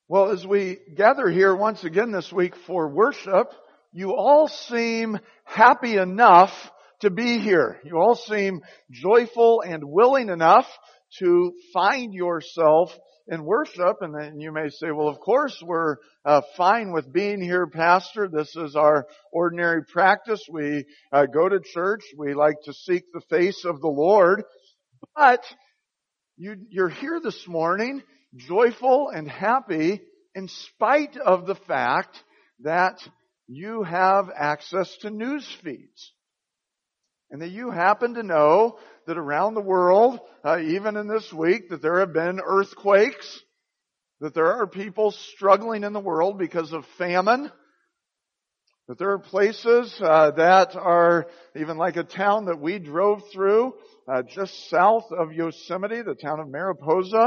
Well, as we gather here once again this week for worship, you all seem happy enough to be here. You all seem joyful and willing enough to find yourself in worship. And then you may say, well, of course we're fine with being here, Pastor. This is our ordinary practice. We go to church. We like to seek the face of the Lord. But you're here this morning joyful and happy in spite of the fact that you have access to news feeds. And that you happen to know that around the world, even in this week, that there have been earthquakes, that there are people struggling in the world because of famine, that there are places that are even like a town that we drove through just south of Yosemite, the town of Mariposa,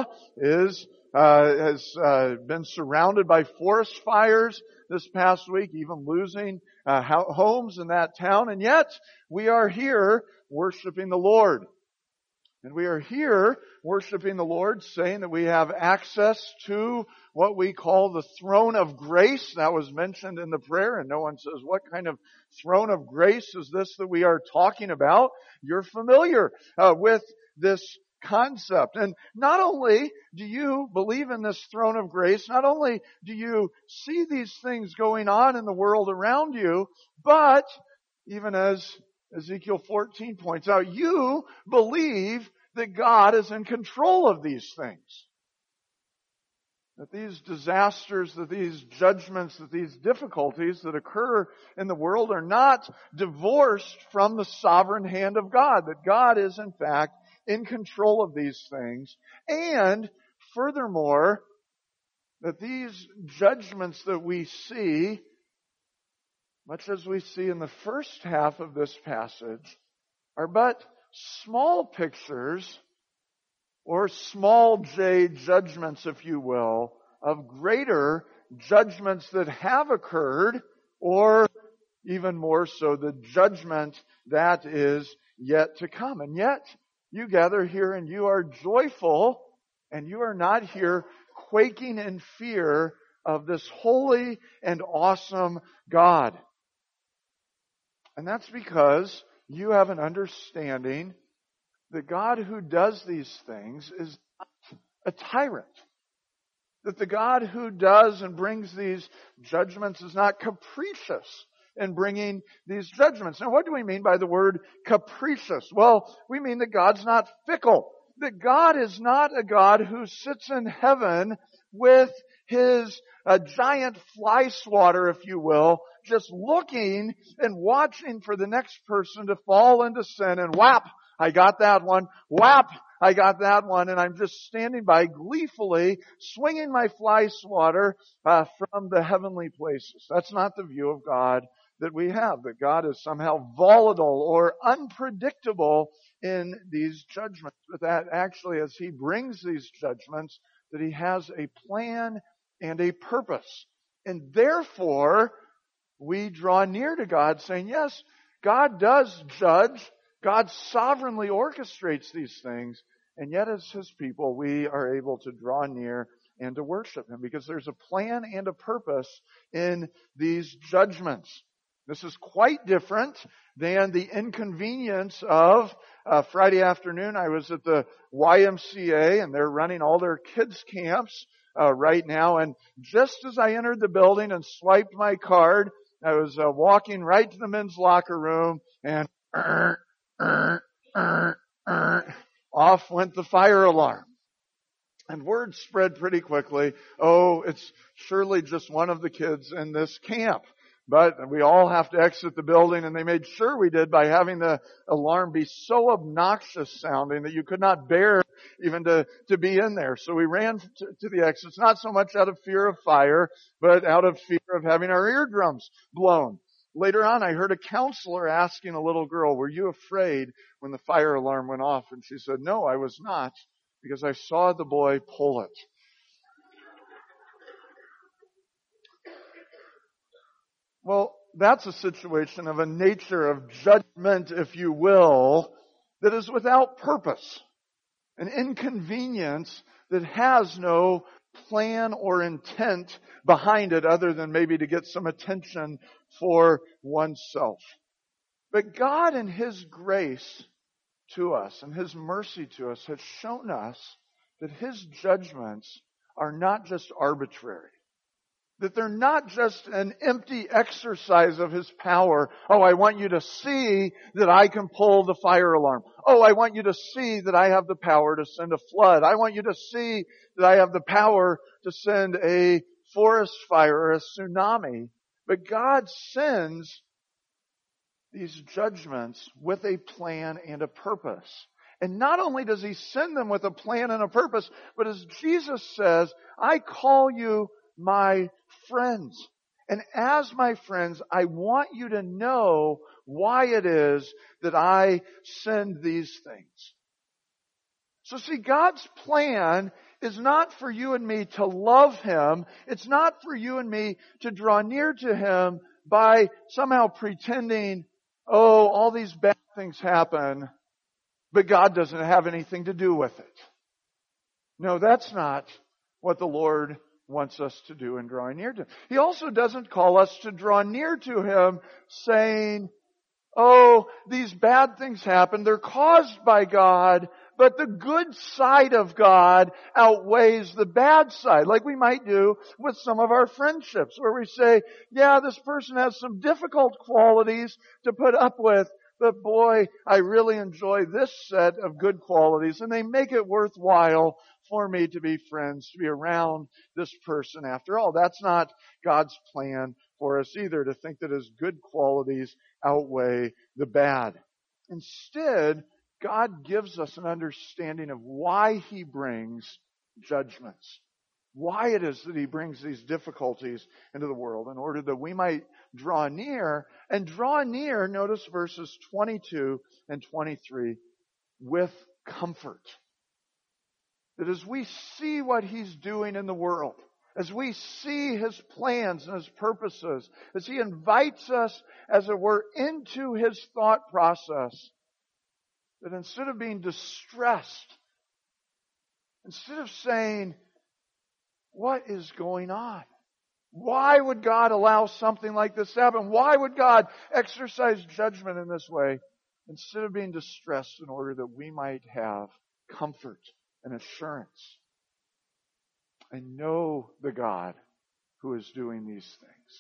has been surrounded by forest fires this past week, even losing homes in that town. And yet, we are here worshiping the Lord. And we are here worshiping the Lord, saying that we have access to what we call the throne of grace. That was mentioned in the prayer, and no one says, what kind of throne of grace is this that we are talking about? You're familiar with this concept. And not only do you believe in this throne of grace, not only do you see these things going on in the world around you, but even as Ezekiel 14 points out, you believe that God is in control of these things. That these disasters, that these judgments, that these difficulties that occur in the world are not divorced from the sovereign hand of God. That God is in fact in control of these things. And furthermore, that these judgments that we see, much as we see in the first half of this passage, are but small pictures or small j judgments, if you will, of greater judgments that have occurred, or even more so, the judgment that is yet to come. And yet, you gather here and you are joyful, and you are not here quaking in fear of this holy and awesome God. And that's because you have an understanding that God who does these things is not a tyrant. That the God who does and brings these judgments is not capricious in bringing these judgments. Now, what do we mean by the word capricious? Well, we mean that God's not fickle. That God is not a God who sits in heaven with his giant fly swatter, if you will, just looking and watching for the next person to fall into sin, and whap, I got that one. Whap, I got that one. And I'm just standing by gleefully swinging my fly swatter from the heavenly places. That's not the view of God that we have, that God is somehow volatile or unpredictable in these judgments. But that actually, as he brings these judgments, that he has a plan and a purpose. And therefore, we draw near to God saying, yes, God does judge. God sovereignly orchestrates these things. And yet as his people, we are able to draw near and to worship him because there's a plan and a purpose in these judgments. This is quite different than the inconvenience of Friday afternoon. I was at the YMCA, and they're running all their kids' camps right now. And just as I entered the building and swiped my card, I was walking right to the men's locker room, and off went the fire alarm. And word spread pretty quickly, oh, it's surely just one of the kids in this camp. But we all have to exit the building, and they made sure we did by having the alarm be so obnoxious sounding that you could not bear even to be in there. So we ran to the exits, not so much out of fear of fire, but out of fear of having our eardrums blown. Later on, I heard a counselor asking a little girl, were you afraid when the fire alarm went off? And she said, no, I was not, because I saw the boy pull it. Well, that's a situation of a nature of judgment, if you will, that is without purpose. An inconvenience that has no plan or intent behind it other than maybe to get some attention for oneself. But God in His grace to us and His mercy to us has shown us that His judgments are not just arbitrary. That they're not just an empty exercise of His power. Oh, I want you to see that I can pull the fire alarm. Oh, I want you to see that I have the power to send a flood. I want you to see that I have the power to send a forest fire or a tsunami. But God sends these judgments with a plan and a purpose. And not only does He send them with a plan and a purpose, but as Jesus says, I call you my friends. And as my friends, I want you to know why it is that I send these things. So see, God's plan is not for you and me to love Him. It's not for you and me to draw near to Him by somehow pretending, oh, all these bad things happen, but God doesn't have anything to do with it. No, that's not what the Lord wants us to do in drawing near to Him. He also doesn't call us to draw near to Him saying, oh, these bad things happen. They're caused by God, but the good side of God outweighs the bad side, like we might do with some of our friendships, where we say, yeah, this person has some difficult qualities to put up with, but boy, I really enjoy this set of good qualities, and they make it worthwhile for me to be friends, to be around this person. After all, that's not God's plan for us either, to think that His good qualities outweigh the bad. Instead, God gives us an understanding of why He brings judgments. Why it is that He brings these difficulties into the world in order that we might draw near. And draw near, notice verses 22 and 23, with comfort. That as we see what He's doing in the world, as we see His plans and His purposes, as He invites us, as it were, into His thought process, that instead of being distressed, instead of saying, what is going on? Why would God allow something like this to happen? Why would God exercise judgment in this way? Instead of being distressed, in order that we might have comfort and assurance. I know the God who is doing these things.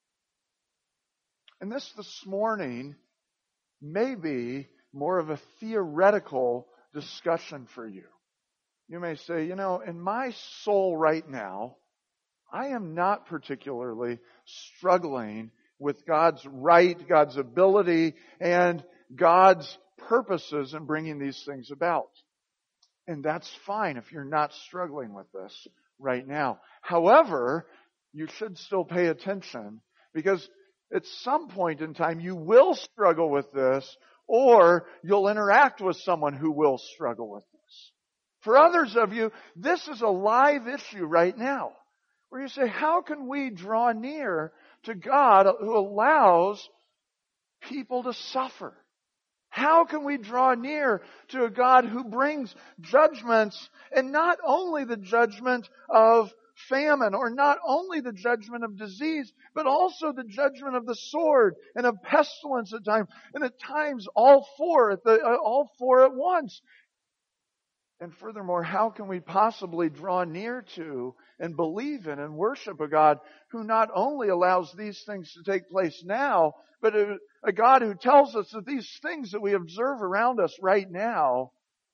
And this morning may be more of a theoretical discussion for you. You may say, in my soul right now, I am not particularly struggling with God's right, God's ability, and God's purposes in bringing these things about. And that's fine if you're not struggling with this right now. However, you should still pay attention, because at some point in time you will struggle with this, or you'll interact with someone who will struggle with this. For others of you, this is a live issue right now, where you say, how can we draw near to God who allows people to suffer? How can we draw near to a God who brings judgments, and not only the judgment of famine, or not only the judgment of disease, but also the judgment of the sword and of pestilence at times, and at times all four at once. And furthermore, how can we possibly draw near to and believe in and worship a God who not only allows these things to take place now, but a God who tells us that these things that we observe around us right now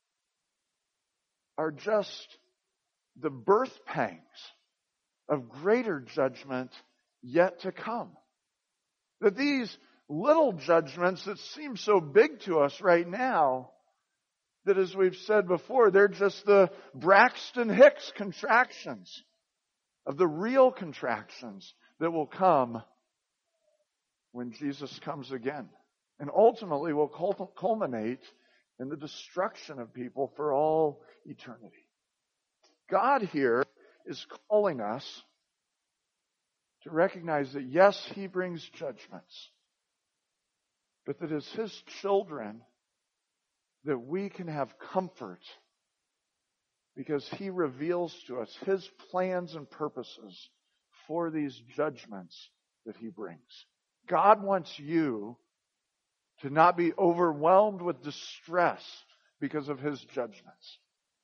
are just the birth pangs of greater judgment yet to come? That these little judgments that seem so big to us right now, that, as we've said before, they're just the Braxton Hicks contractions of the real contractions that will come when Jesus comes again, and ultimately will culminate in the destruction of people for all eternity. God here is calling us to recognize that, yes, He brings judgments, but that as His children, that we can have comfort because He reveals to us His plans and purposes for these judgments that He brings. God wants you to not be overwhelmed with distress because of His judgments,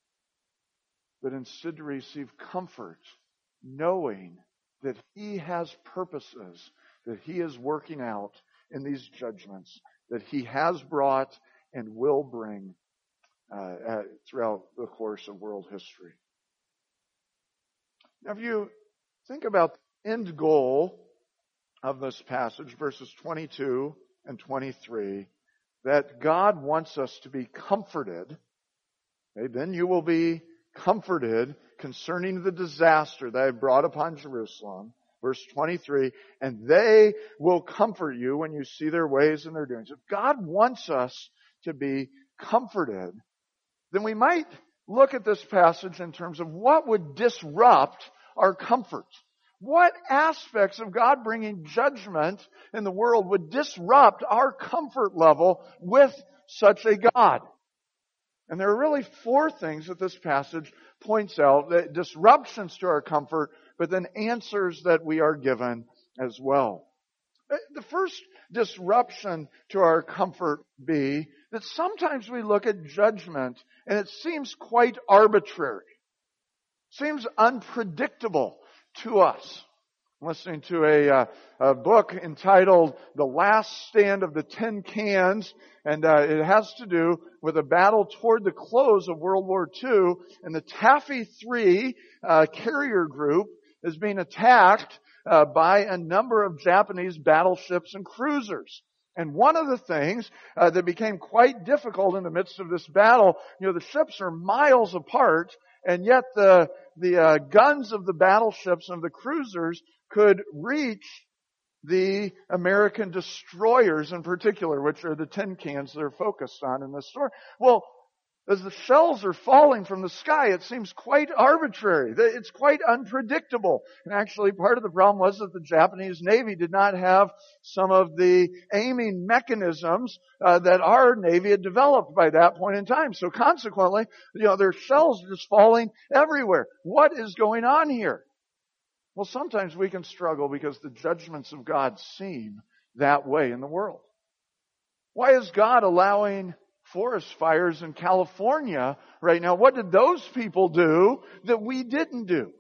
but instead to receive comfort knowing that He has purposes that He is working out in these judgments that He has brought and will bring throughout the course of world history. Now, if you think about the end goal of this passage, verses 22 and 23, that God wants us to be comforted, okay, then you will be comforted concerning the disaster that I brought upon Jerusalem. Verse 23, and they will comfort you when you see their ways and their doings. If God wants us to be comforted, then we might look at this passage in terms of what would disrupt our comfort. What aspects of God bringing judgment in the world would disrupt our comfort level with such a God? And there are really four things that this passage points out, that disruptions to our comfort, but then answers that we are given as well. The first disruption to our comfort be that sometimes we look at judgment and it seems quite arbitrary, seems unpredictable to us. I'm listening to a book entitled The Last Stand of the Tin Cans, and it has to do with a battle toward the close of World War II, and the Taffy 3 carrier group is being attacked by a number of Japanese battleships and cruisers. And one of the things that became quite difficult in the midst of this battle, the ships are miles apart, and yet the guns of the battleships and the cruisers could reach the American destroyers in particular, which are the tin cans they're focused on in this story. Well, as the shells are falling from the sky, it seems quite arbitrary. It's quite unpredictable. And actually, part of the problem was that the Japanese Navy did not have some of the aiming mechanisms that our Navy had developed by that point in time. So consequently, their shells are just falling everywhere. What is going on here? Well, sometimes we can struggle because the judgments of God seem that way in the world. Why is God allowing forest fires in California right now? What did those people do that we didn't do?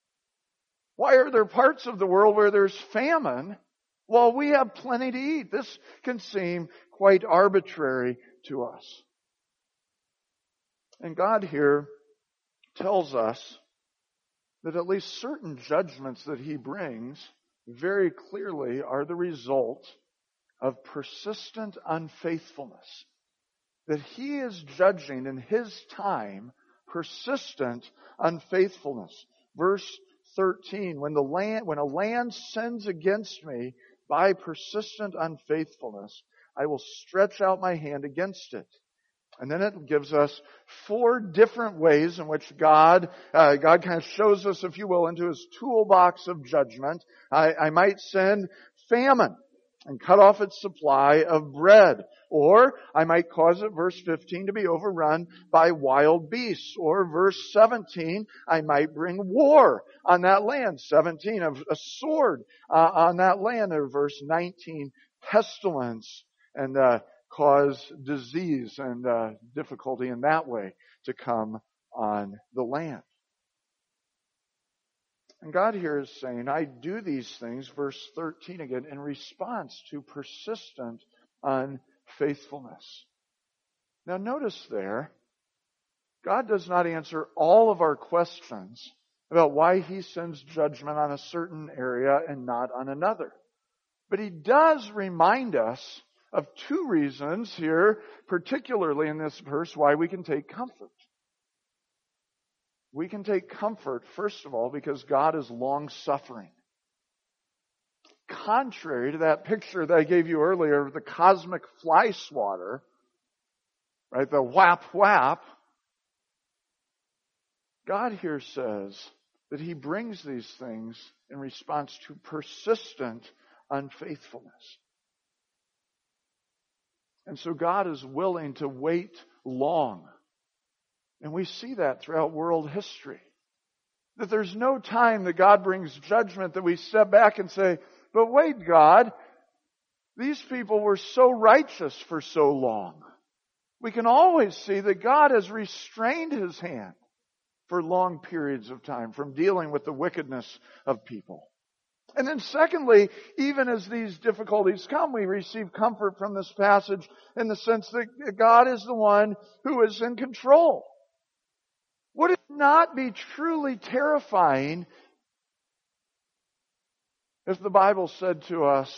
Why are there parts of the world where there's famine while we have plenty to eat? This can seem quite arbitrary to us. And God here tells us that at least certain judgments that He brings very clearly are the result of persistent unfaithfulness. That He is judging in His time persistent unfaithfulness. Verse 13, when a land sins against me by persistent unfaithfulness, I will stretch out my hand against it. And then it gives us four different ways in which God kind of shows us, if you will, into His toolbox of judgment. I might send famine and cut off its supply of bread. Or I might cause it, verse 15, to be overrun by wild beasts. Or verse 17, I might bring war on that land. 17, of a sword on that land. Or verse 19, pestilence, and cause disease and difficulty in that way to come on the land. And God here is saying, I do these things, verse 13 again, in response to persistent unfaithfulness. Now notice there, God does not answer all of our questions about why He sends judgment on a certain area and not on another. But He does remind us of two reasons here, particularly in this verse, why we can take comfort. We can take comfort, first of all, because God is long-suffering. Contrary to that picture that I gave you earlier of the cosmic fly swatter, right, the whap whap, God here says that He brings these things in response to persistent unfaithfulness. And so God is willing to wait long And we see that throughout world history. That there's no time that God brings judgment that we step back and say, but wait, God, these people were so righteous for so long. We can always see that God has restrained His hand for long periods of time from dealing with the wickedness of people. And then secondly, even as these difficulties come, we receive comfort from this passage in the sense that God is the one who is in control. Would it not be truly terrifying if the Bible said to us,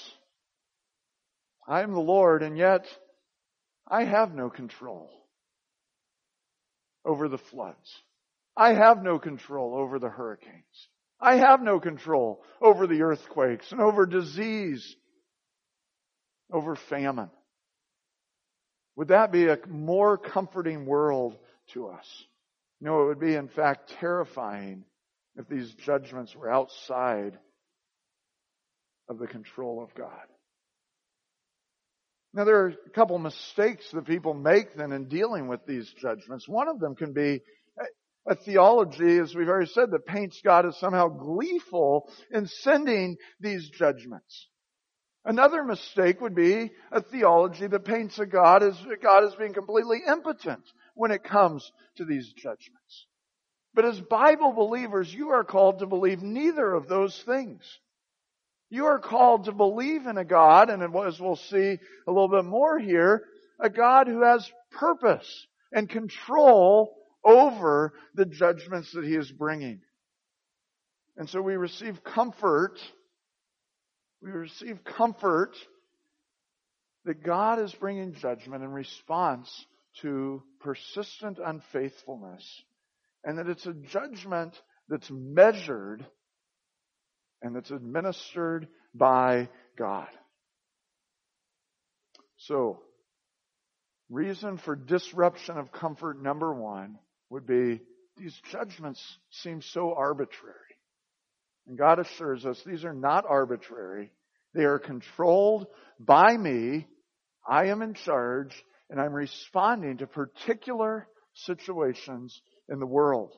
I am the Lord, and yet I have no control over the floods. I have no control over the hurricanes. I have no control over the earthquakes and over disease, over famine. Would that be a more comforting world to us? No, it would be in fact terrifying if these judgments were outside of the control of God. Now, there are a couple mistakes that people make then in dealing with these judgments. One of them can be a theology, as we've already said, that paints God as somehow gleeful in sending these judgments. Another mistake would be a theology that paints God as being completely impotent when it comes to these judgments. But as Bible believers, you are called to believe neither of those things. You are called to believe in a God, and as we'll see a little bit more here, a God who has purpose and control over the judgments that He is bringing. And so we receive comfort. We receive comfort that God is bringing judgment in response to persistent unfaithfulness, and that it's a judgment that's measured and that's administered by God. So, reason for disruption of comfort number one would be these judgments seem so arbitrary. And God assures us these are not arbitrary. They are controlled by me. I am in charge, and I'm responding to particular situations in the world.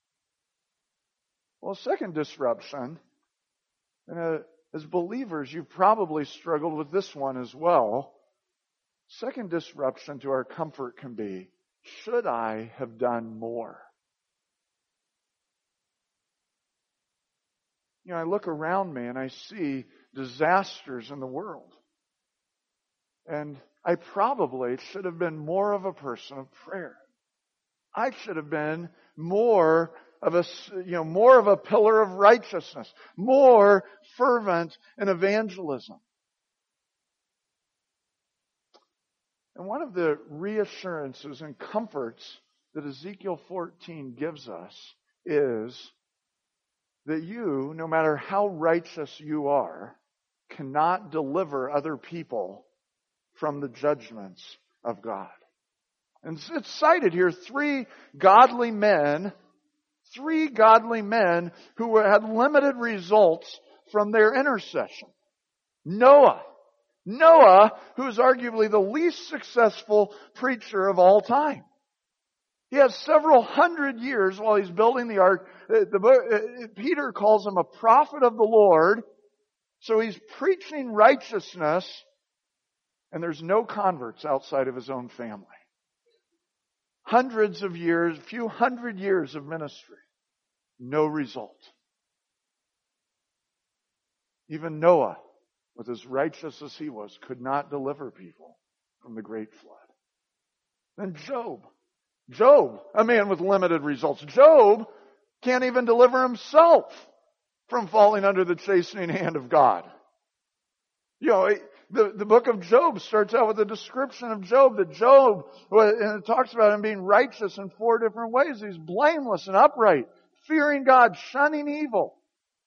Well, second disruption, and as believers, you've probably struggled with this one as well. Second disruption to our comfort can be, should I have done more? You know, I look around me and I see disasters in the world. And I probably should have been more of a person of prayer. I should have been more of a pillar of righteousness, more fervent in evangelism. And one of the reassurances and comforts that Ezekiel 14 gives us is that you, no matter how righteous you are, cannot deliver other people from the judgments of God. And it's cited here, three godly men who had limited results from their intercession. Noah, who is arguably the least successful preacher of all time. He has several hundred years while he's building the ark. Peter calls him a prophet of the Lord. So he's preaching righteousness, and there's no converts outside of his own family. Hundreds of years, a few hundred years of ministry. No result. Even Noah, with as righteous as he was, could not deliver people from the great flood. Then Job, a man with limited results. Job can't even deliver himself from falling under the chastening hand of God. You know, the book of Job starts out with a description of Job, and it talks about him being righteous in 4 different ways. He's blameless and upright, fearing God, shunning evil.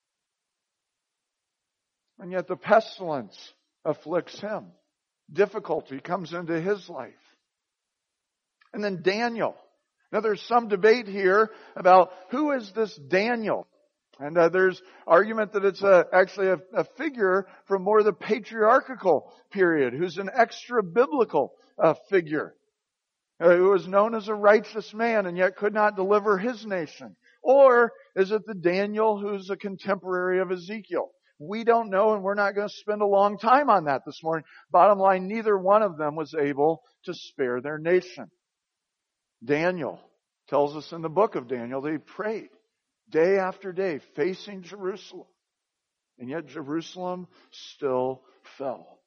And yet the pestilence afflicts him. Difficulty comes into his life. And then Daniel. Now there's some debate here about who is this Daniel. And there's argument that it's actually a figure from more the patriarchal period, who's an extra biblical figure. Who was known as a righteous man and yet could not deliver his nation? Or is it the Daniel who's a contemporary of Ezekiel? We don't know, and we're not going to spend a long time on that this morning. Bottom line, neither one of them was able to spare their nation. Daniel tells us in the book of Daniel that he prayed day after day facing Jerusalem. And yet Jerusalem still fell.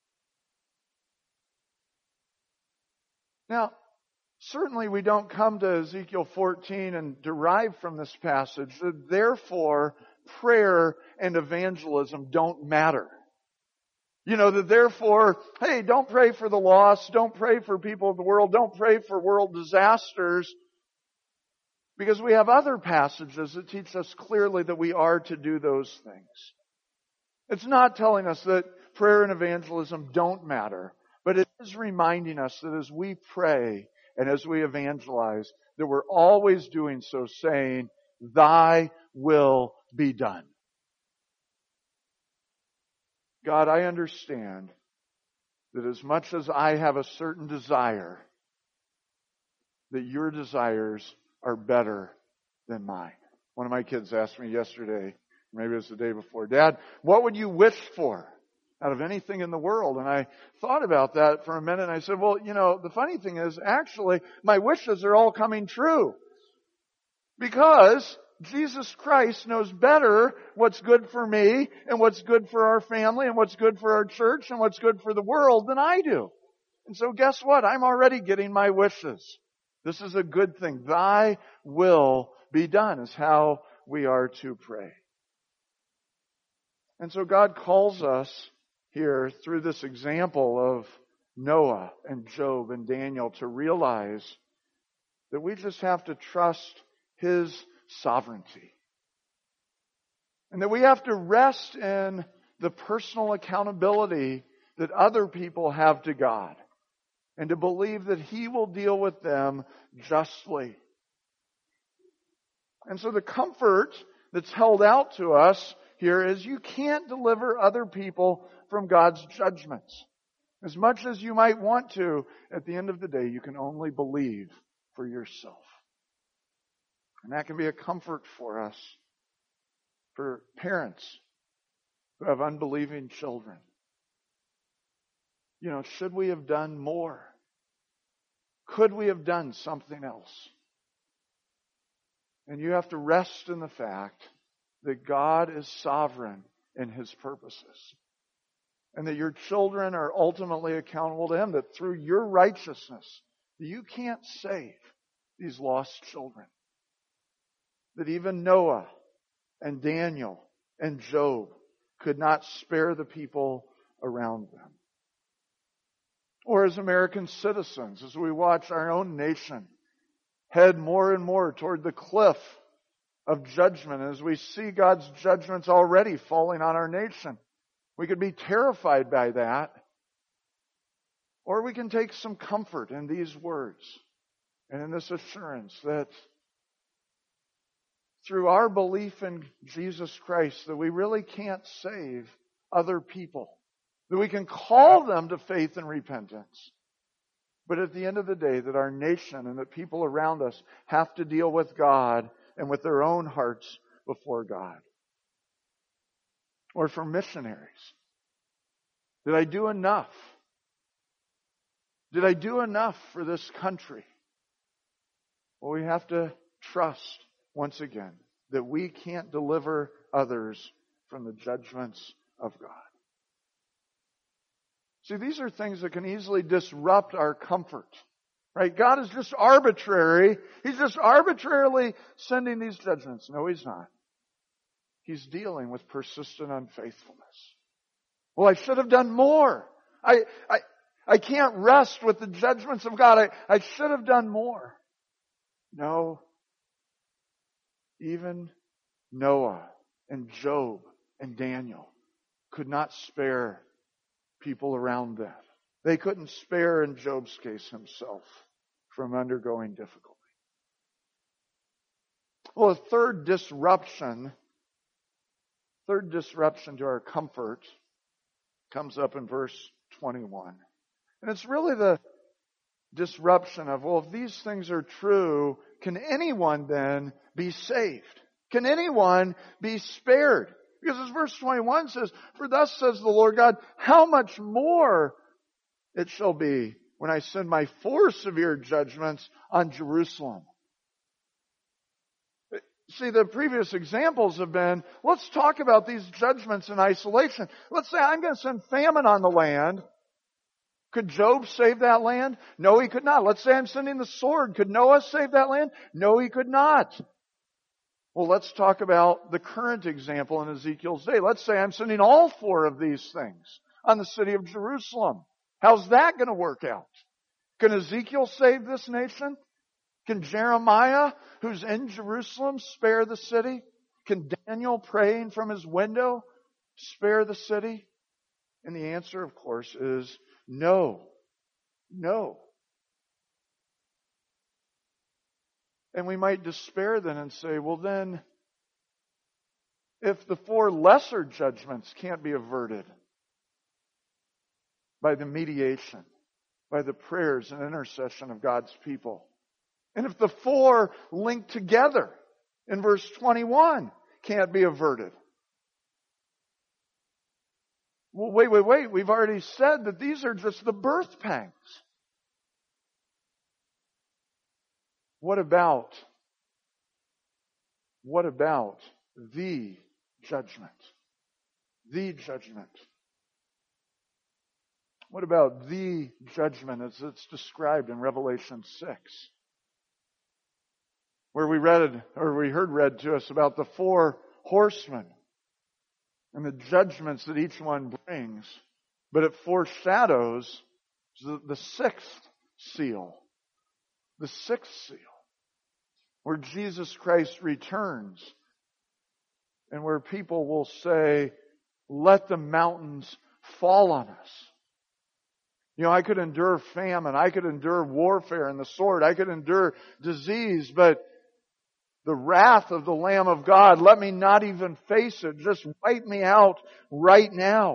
Now, certainly we don't come to Ezekiel 14 and derive from this passage that therefore prayer and evangelism don't matter. That therefore, hey, don't pray for the lost, don't pray for people of the world, don't pray for world disasters, because we have other passages that teach us clearly that we are to do those things. It's not telling us that prayer and evangelism don't matter, but it is reminding us that as we pray and as we evangelize, that we're always doing so saying, Thy will be done. God, I understand that as much as I have a certain desire, that your desires are better than mine. One of my kids asked me yesterday, maybe it was the day before, Dad, what would you wish for out of anything in the world? And I thought about that for a minute and I said, well, the funny thing is, actually, my wishes are all coming true. Because Jesus Christ knows better what's good for me and what's good for our family and what's good for our church and what's good for the world than I do. And so guess what? I'm already getting my wishes. This is a good thing. Thy will be done is how we are to pray. And so God calls us here through this example of Noah and Job and Daniel to realize that we just have to trust His sovereignty. And that we have to rest in the personal accountability that other people have to God. And to believe that He will deal with them justly. And so the comfort that's held out to us here is you can't deliver other people from God's judgments. As much as you might want to, at the end of the day, you can only believe for yourself. And that can be a comfort for us, for parents who have unbelieving children. Should we have done more? Could we have done something else? And you have to rest in the fact that God is sovereign in His purposes. And that your children are ultimately accountable to Him. That through your righteousness, you can't save these lost children. That even Noah and Daniel and Job could not spare the people around them. Or as American citizens, as we watch our own nation head more and more toward the cliff of judgment, as we see God's judgments already falling on our nation, we could be terrified by that. Or we can take some comfort in these words and in this assurance that through our belief in Jesus Christ, that we really can't save other people. That we can call them to faith and repentance. But at the end of the day, that our nation and the people around us have to deal with God and with their own hearts before God. Or for missionaries. Did I do enough? Did I do enough for this country? Well, we have to trust, once again, that we can't deliver others from the judgments of God. See, these are things that can easily disrupt our comfort. Right? God is just arbitrary. He's just arbitrarily sending these judgments. No, He's not. He's dealing with persistent unfaithfulness. Well, I should have done more. I can't rest with the judgments of God. I should have done more. No. Even Noah and Job and Daniel could not spare people around them. They couldn't spare, in Job's case, himself from undergoing difficulty. Well, a third disruption to our comfort comes up in verse 21. And it's really the disruption of, well, if these things are true, can anyone then be saved? Can anyone be spared? Because as verse 21 says, for thus says the Lord God, how much more it shall be when I send my 4 severe judgments on Jerusalem. See, the previous examples have been, let's talk about these judgments in isolation. Let's say I'm going to send famine on the land. Could Job save that land? No, he could not. Let's say I'm sending the sword. Could Noah save that land? No, he could not. Well, let's talk about the current example in Ezekiel's day. Let's say I'm sending all 4 of these things on the city of Jerusalem. How's that going to work out? Can Ezekiel save this nation? Can Jeremiah, who's in Jerusalem, spare the city? Can Daniel, praying from his window, spare the city? And the answer, of course, is no. No. And we might despair then and say, well then, if the 4 lesser judgments can't be averted by the mediation, by the prayers and intercession of God's people, and if the 4 linked together in verse 21 can't be averted, well, wait. We've already said that these are just the birth pangs. What about the judgment? The judgment. What about the judgment as it's described in Revelation 6? Where we heard read to us about the 4 horsemen and the judgments that each one brings. But it foreshadows the 6th seal. The 6th seal. Where Jesus Christ returns and where people will say, let the mountains fall on us. You know, I could endure famine. I could endure warfare and the sword. I could endure disease, but the wrath of the Lamb of God, let me not even face it. Just wipe me out right now.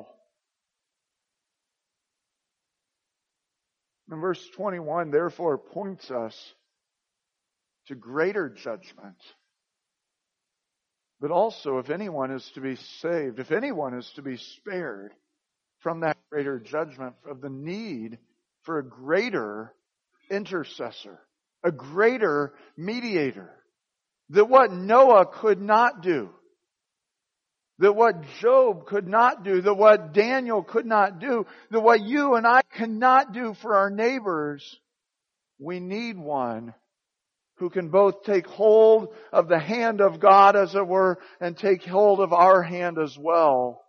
And verse 21 therefore points us to greater judgment. But also, if anyone is to be saved, if anyone is to be spared from that greater judgment, of the need for a greater intercessor, a greater mediator, that what Noah could not do, that what Job could not do, that what Daniel could not do, that what you and I cannot do for our neighbors, we need one who can both take hold of the hand of God, as it were, and take hold of our hand as well.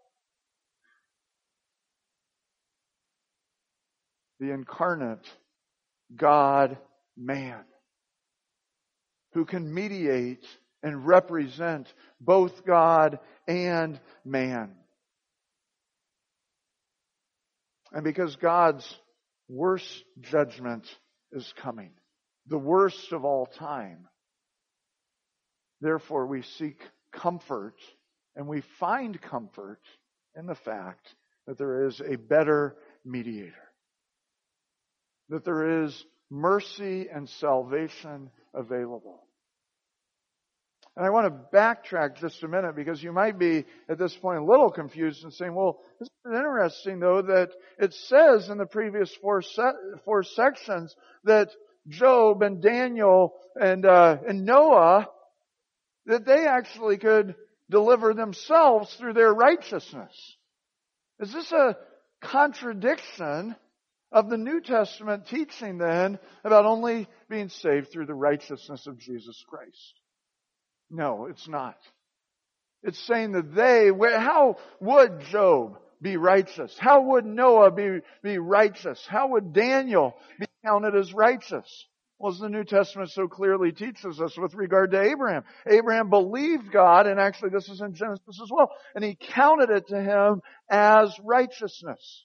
The incarnate God-man, who can mediate and represent both God and man. And because God's worst judgment is coming, the worst of all time, therefore we seek comfort, and we find comfort in the fact that there is a better mediator, that there is mercy and salvation available. And I want to backtrack just a minute, because you might be at this point a little confused and saying, well, isn't it interesting though that it says in the previous four sections that Job and Daniel and Noah, that they actually could deliver themselves through their righteousness. Is this a contradiction of the New Testament teaching then about only being saved through the righteousness of Jesus Christ? No, it's not. It's saying that how would Job be righteous? How would Noah be righteous? How would Daniel be counted as righteous? Well, as the New Testament so clearly teaches us with regard to Abraham. Abraham believed God, and actually this is in Genesis as well, and he counted it to him as righteousness.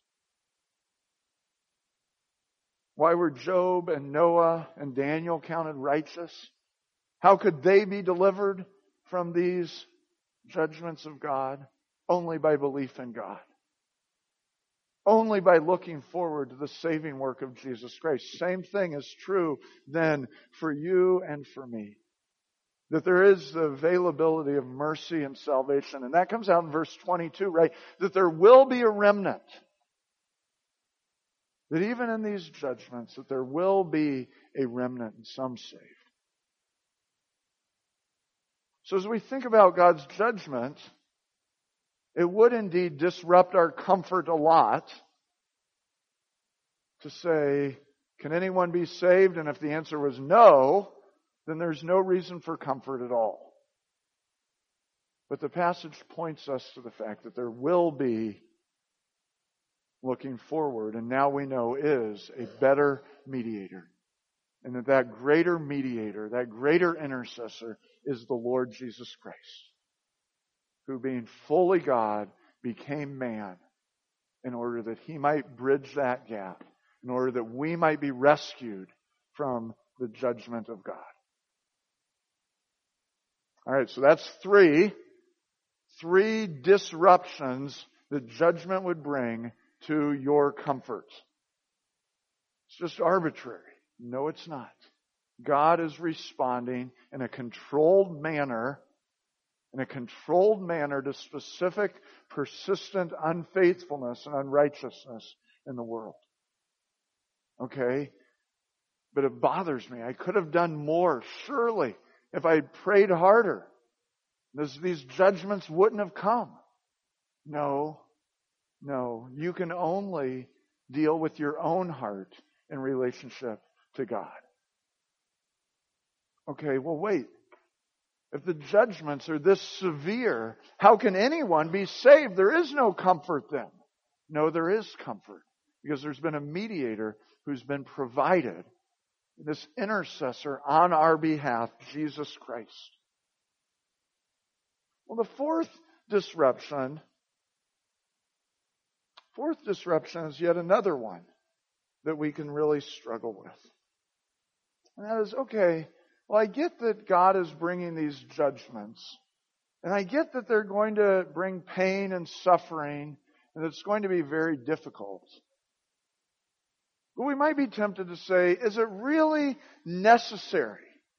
Why were Job and Noah and Daniel counted righteous? How could they be delivered from these judgments of God? Only by belief in God. only by looking forward to the saving work of Jesus Christ. Same thing is true then for you and for me. That there is the availability of mercy and salvation. And that comes out in verse 22, right? That there will be a remnant. That even in these judgments, that there will be a remnant and some saved. So as we think about God's judgment, it would indeed disrupt our comfort a lot to say, can anyone be saved? And if the answer was no, then there's no reason for comfort at all. But the passage points us to the fact that there will be, looking forward, and now we know is, a better mediator. And that greater mediator, that greater intercessor is the Lord Jesus Christ, who being fully God became man in order that He might bridge that gap, in order that we might be rescued from the judgment of God. All right, so that's three disruptions that judgment would bring to your comfort. It's just arbitrary. No, it's not. God is responding in a controlled manner to specific, persistent unfaithfulness and unrighteousness in the world. Okay? But it bothers me. I could have done more, surely, if I prayed harder. These judgments wouldn't have come. No. You can only deal with your own heart in relationship to God. Okay, well wait. If the judgments are this severe, how can anyone be saved? There is no comfort then. No, there is comfort. Because there's been a mediator who's been provided. This intercessor on our behalf, Jesus Christ. Well, the fourth disruption is yet another one that we can really struggle with. And that is, okay, well, I get that God is bringing these judgments. And I get that they're going to bring pain and suffering, and it's going to be very difficult. But we might be tempted to say, is it really necessary?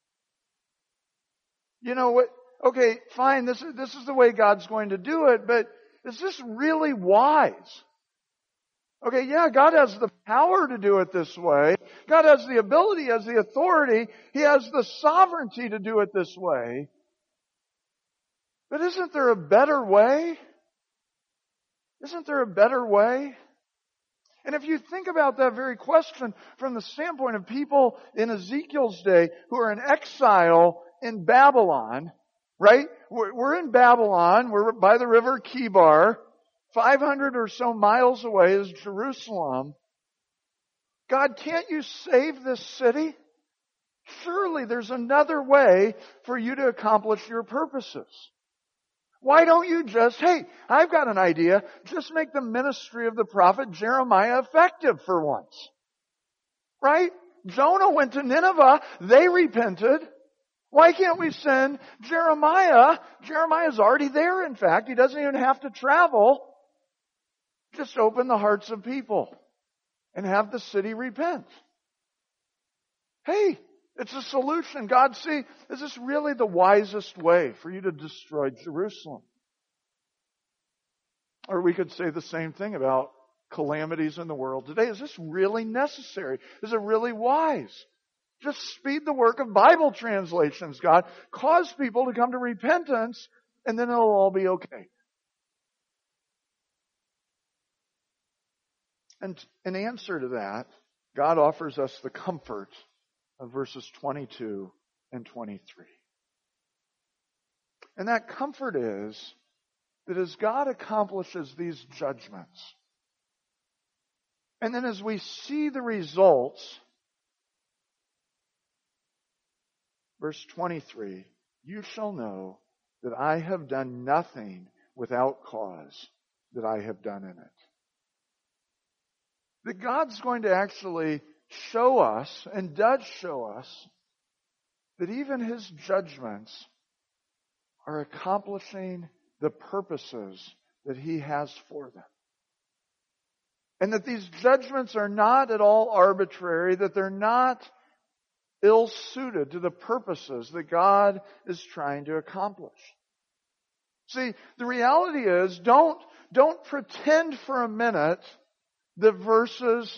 You know what? Okay, fine, this is the way God's going to do it, but is this really wise? Okay, yeah, God has the power to do it this way. God has the ability, He has the authority, He has the sovereignty to do it this way. But isn't there a better way? Isn't there a better way? And if you think about that very question from the standpoint of people in Ezekiel's day who are in exile in Babylon, right? We're in Babylon, we're by the river Kibar, 500 or so miles away is Jerusalem. God, can't you save this city? Surely there's another way for you to accomplish your purposes. Why don't you just, hey, I've got an idea, just make the ministry of the prophet Jeremiah effective for once. Right? Jonah went to Nineveh, they repented. Why can't we send Jeremiah? Jeremiah's already there, in fact. He doesn't even have to travel. Just open the hearts of people and have the city repent. Hey, it's a solution. God, see, is this really the wisest way for you to destroy Jerusalem? Or we could say the same thing about calamities in the world today. Is this really necessary? Is it really wise? Just speed the work of Bible translations, God. Cause people to come to repentance, and then it'll all be okay. And in answer to that, God offers us the comfort of verses 22 and 23. And that comfort is that as God accomplishes these judgments, and then as we see the results, verse 23, you shall know that I have done nothing without cause that I have done in it. That God's going to actually show us, and does show us, that even His judgments are accomplishing the purposes that He has for them. And that these judgments are not at all arbitrary, that they're not ill-suited to the purposes that God is trying to accomplish. See, the reality is, don't pretend for a minute that verses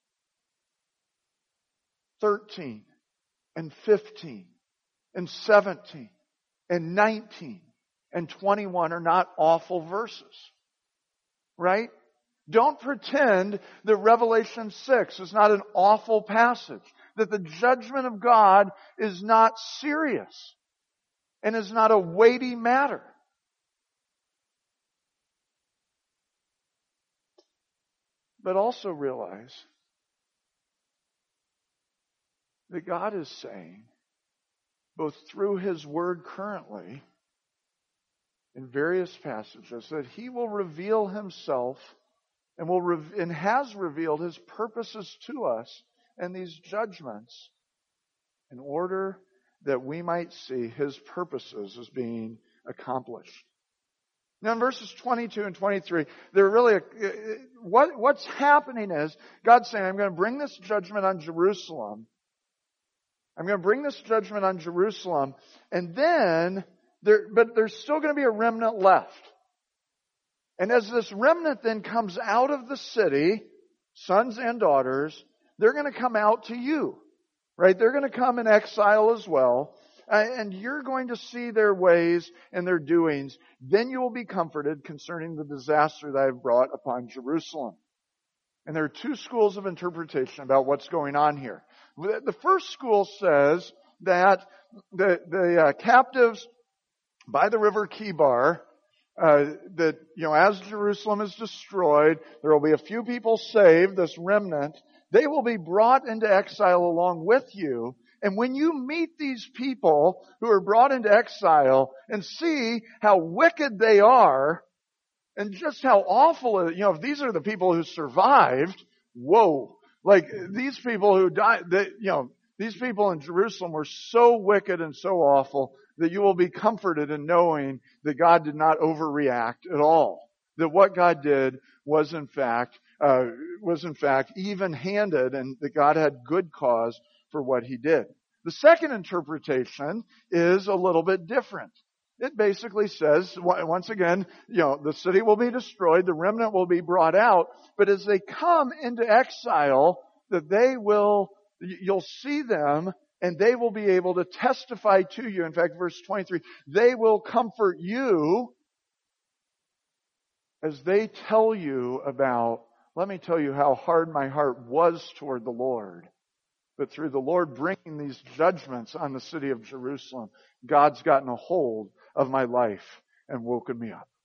13 and 15 and 17 and 19 and 21 are not awful verses. Right? Don't pretend that Revelation 6 is not an awful passage, that the judgment of God is not serious and is not a weighty matter. But also realize that God is saying, both through His Word currently, in various passages, that He will reveal Himself and has revealed His purposes to us and these judgments in order that we might see His purposes as being accomplished. Now in verses 22 and 23, they're really, what's happening is, God's saying, I'm going to bring this judgment on Jerusalem. I'm going to bring this judgment on Jerusalem, and then, but there's still going to be a remnant left. And as this remnant then comes out of the city, sons and daughters, they're going to come out to you. Right? They're going to come in exile as well. And you're going to see their ways and their doings. Then you will be comforted concerning the disaster that I have brought upon Jerusalem. And there are two schools of interpretation about what's going on here. The first school says that the captives by the river Kibar, that, as Jerusalem is destroyed, there will be a few people saved, this remnant. They will be brought into exile along with you. And when you meet these people who are brought into exile and see how wicked they are, and just how awful, if these are the people who survived, whoa. Like, these people who died, these people in Jerusalem were so wicked and so awful that you will be comforted in knowing that God did not overreact at all. That what God did was in fact even-handed, and that God had good cause for what He did. The second interpretation is a little bit different. It basically says, once again, the city will be destroyed, the remnant will be brought out, but as they come into exile, that you'll see them, and they will be able to testify to you. In fact, verse 23, they will comfort you as they tell you about, let me tell you how hard my heart was toward the Lord. But through the Lord bringing these judgments on the city of Jerusalem, God's gotten a hold of my life and woken me up.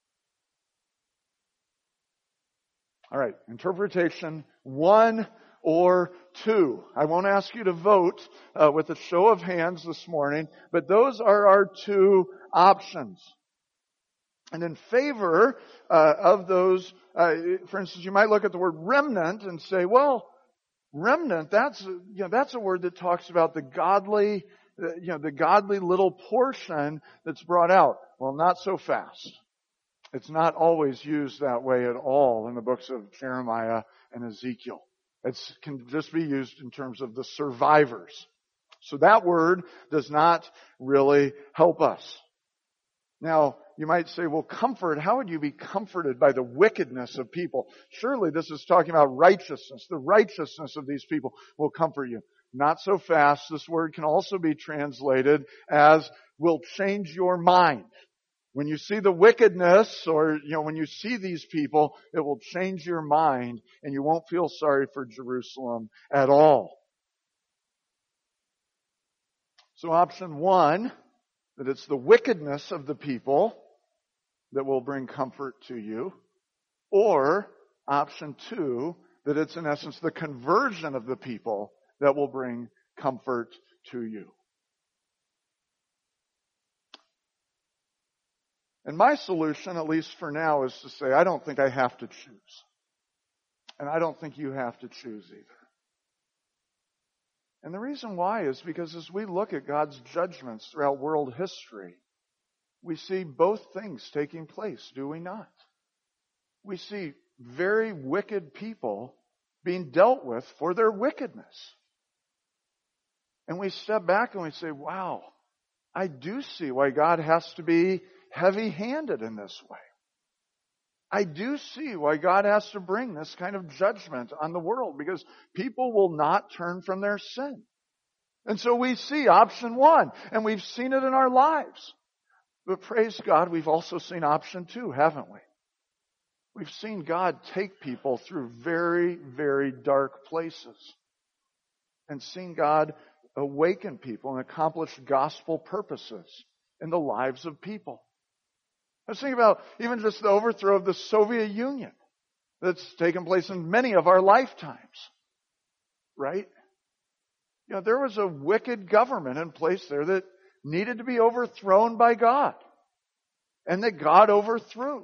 All right, interpretation 1 or 2. I won't ask you to vote with a show of hands this morning, but those are our two options. And in favor of those, for instance, you might look at the word remnant and say, well, remnant, that's a word that talks about the godly little portion that's brought out. Well, not so fast. It's not always used that way at all in the books of Jeremiah and Ezekiel. It can just be used in terms of the survivors. So that word does not really help us. Now, you might say, well, comfort, how would you be comforted by the wickedness of people? Surely this is talking about righteousness. The righteousness of these people will comfort you. Not so fast. This word can also be translated as will change your mind. When you see the wickedness, or, when you see these people, it will change your mind and you won't feel sorry for Jerusalem at all. So option 1, that it's the wickedness of the people that will bring comfort to you. Or option 2, that it's in essence the conversion of the people that will bring comfort to you. And my solution, at least for now, is to say, I don't think I have to choose. And I don't think you have to choose either. And the reason why is because as we look at God's judgments throughout world history, we see both things taking place, do we not? We see very wicked people being dealt with for their wickedness. And we step back and we say, wow, I do see why God has to be heavy-handed in this way. I do see why God has to bring this kind of judgment on the world, because people will not turn from their sin. And so we see option one, and we've seen it in our lives. But praise God, we've also seen option two, haven't we? We've seen God take people through very, very dark places, and seen God awaken people and accomplish gospel purposes in the lives of people. I was thinking about even just the overthrow of the Soviet Union that's taken place in many of our lifetimes, right? You know, there was a wicked government in place there that needed to be overthrown by God, and that God overthrew.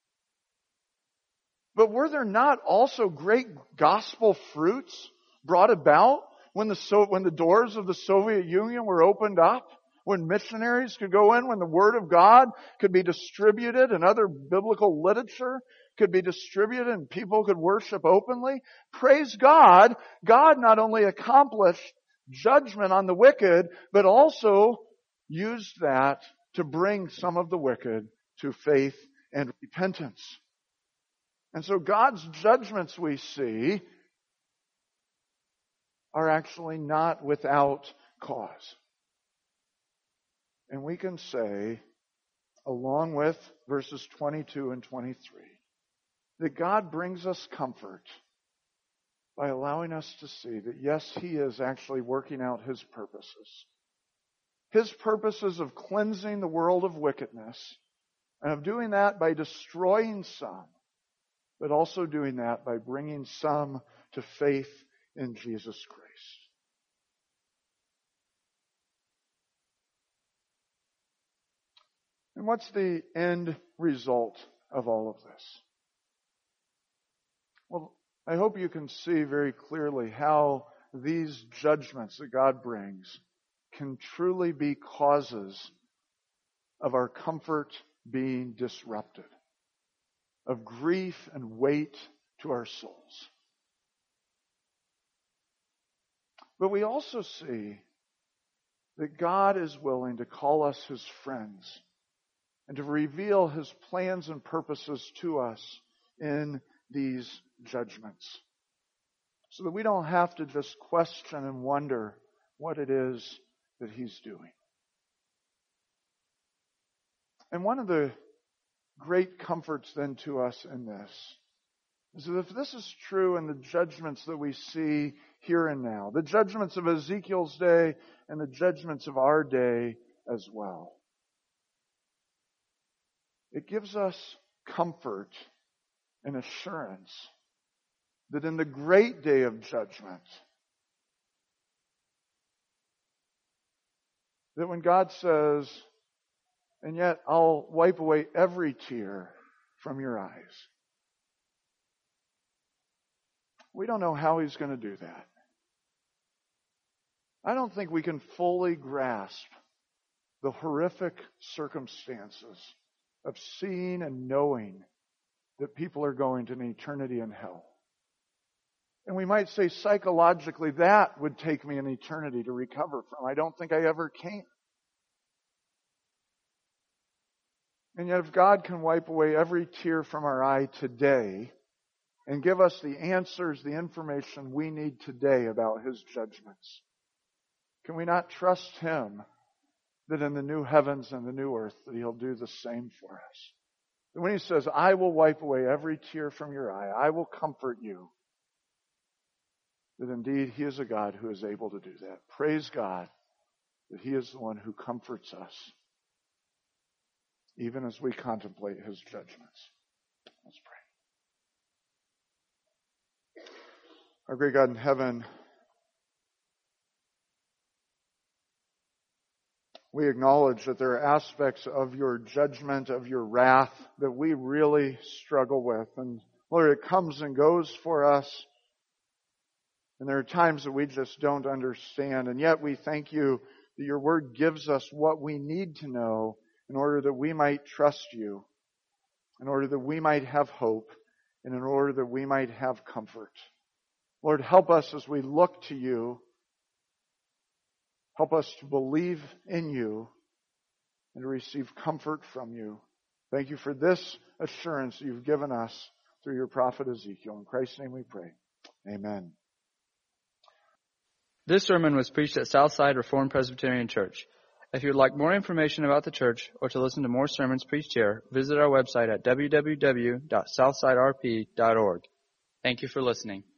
But were there not also great gospel fruits brought about when the doors of the Soviet Union were opened up? When missionaries could go in, when the Word of God could be distributed and other biblical literature could be distributed and people could worship openly? Praise God, God not only accomplished judgment on the wicked, but also used that to bring some of the wicked to faith and repentance. And so God's judgments, we see, are actually not without cause. And we can say, along with verses 22 and 23, that God brings us comfort by allowing us to see that, yes, He is actually working out His purposes. His purposes of cleansing the world of wickedness, and of doing that by destroying some, but also doing that by bringing some to faith in Jesus Christ. And what's the end result of all of this? Well, I hope you can see very clearly how these judgments that God brings can truly be causes of our comfort being disrupted, of grief and weight to our souls. But we also see that God is willing to call us His friends and to reveal His plans and purposes to us in these judgments, so that we don't have to just question and wonder what it is that He's doing. And one of the great comforts then to us in this is that if this is true in the judgments that we see here and now, the judgments of Ezekiel's day and the judgments of our day as well, it gives us comfort and assurance that in the great day of judgment, that when God says, and yet I'll wipe away every tear from your eyes, we don't know how He's going to do that. I don't think we can fully grasp the horrific circumstances of seeing and knowing that people are going to an eternity in hell. And we might say psychologically that would take me an eternity to recover from. I don't think I ever can. And yet if God can wipe away every tear from our eye today and give us the answers, the information we need today about His judgments, can we not trust Him that in the new heavens and the new earth that He'll do the same for us? That when He says, I will wipe away every tear from your eye, I will comfort you, that indeed He is a God who is able to do that. Praise God that He is the one who comforts us, even as we contemplate His judgments. Let's pray. Our great God in heaven, we acknowledge that there are aspects of your judgment, of your wrath, that we really struggle with. And Lord, it comes and goes for us. And there are times that we just don't understand. And yet we thank you that your word gives us what we need to know in order that we might trust you, in order that we might have hope, and in order that we might have comfort. Lord, help us as we look to you. Help us to believe in you and to receive comfort from you. Thank you for this assurance you've given us through your prophet Ezekiel. In Christ's name we pray. Amen. This sermon was preached at Southside Reformed Presbyterian Church. If you would like more information about the church or to listen to more sermons preached here, visit our website at www.southsiderp.org. Thank you for listening.